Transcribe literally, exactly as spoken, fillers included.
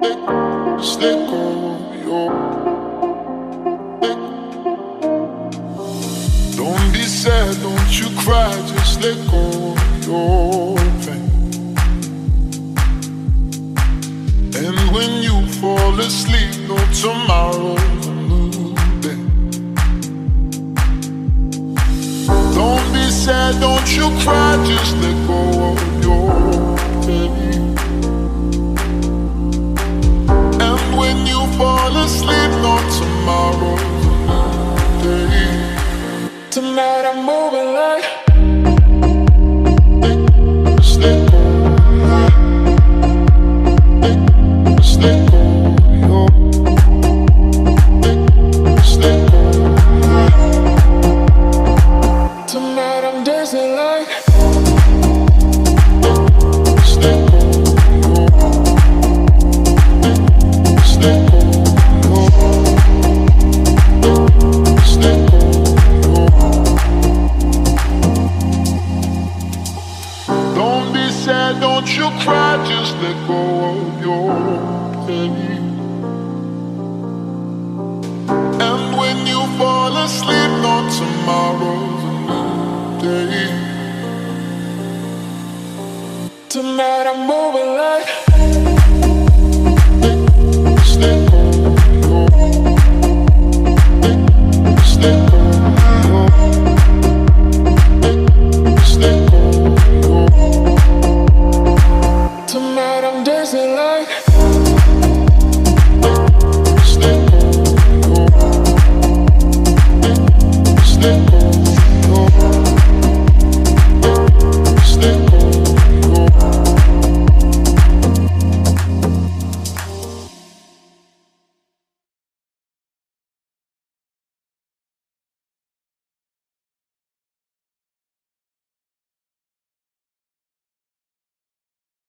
Just let go of your. Don't be sad, don't you cry, just let go of your pain. And when you fall asleep, no tomorrow's a new day. Don't be sad, don't you cry, just let go of your pain. And when you fall asleep, no tomorrow's a new day. Tonight I'm moving like. Just let go. Just let go. Yo. Just let go. Tonight I'm dancing like. Just let go. Yo. Just let go. Yo. Just let go. Don't be sad, don't you cry, just let go of your pain. And when you fall asleep, no tomorrow's a new day. Tonight I'm moving like.